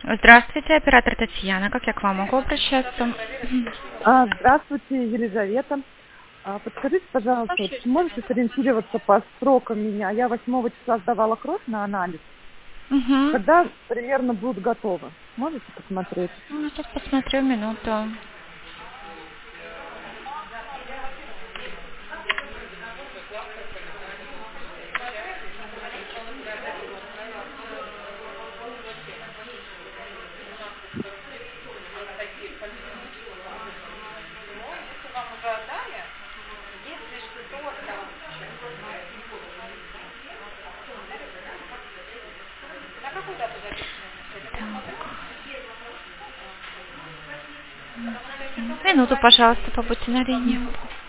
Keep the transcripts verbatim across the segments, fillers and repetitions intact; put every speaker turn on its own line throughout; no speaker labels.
Здравствуйте, оператор Татьяна. Как я к вам могу обращаться?
А, Здравствуйте, Елизавета. А, Подскажите, пожалуйста, вот можете сориентироваться по срокам меня? Я восьмого числа сдавала кровь на анализ.
Угу.
Когда примерно будут готовы? Можете посмотреть?
Ну, сейчас посмотрю минуту. Минуту, пожалуйста, побудьте на линии.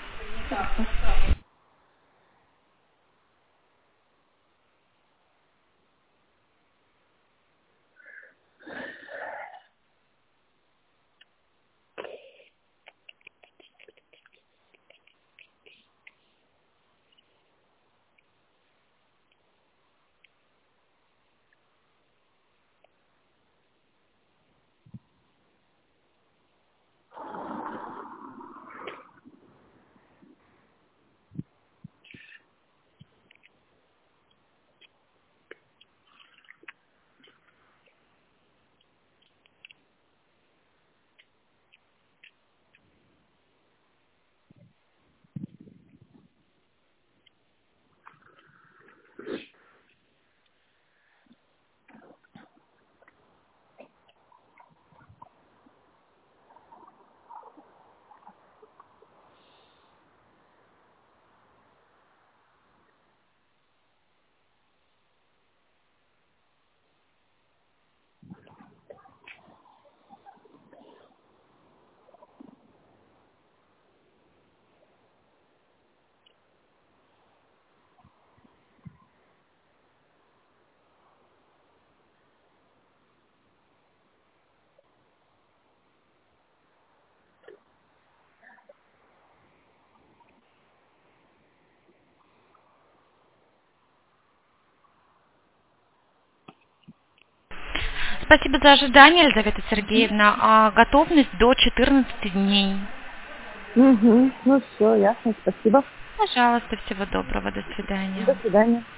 Спасибо за ожидание, Елизавета Сергеевна. А готовность до четырнадцати дней.
Угу. Ну все, ясно, спасибо.
Пожалуйста, всего доброго, до свидания.
До свидания.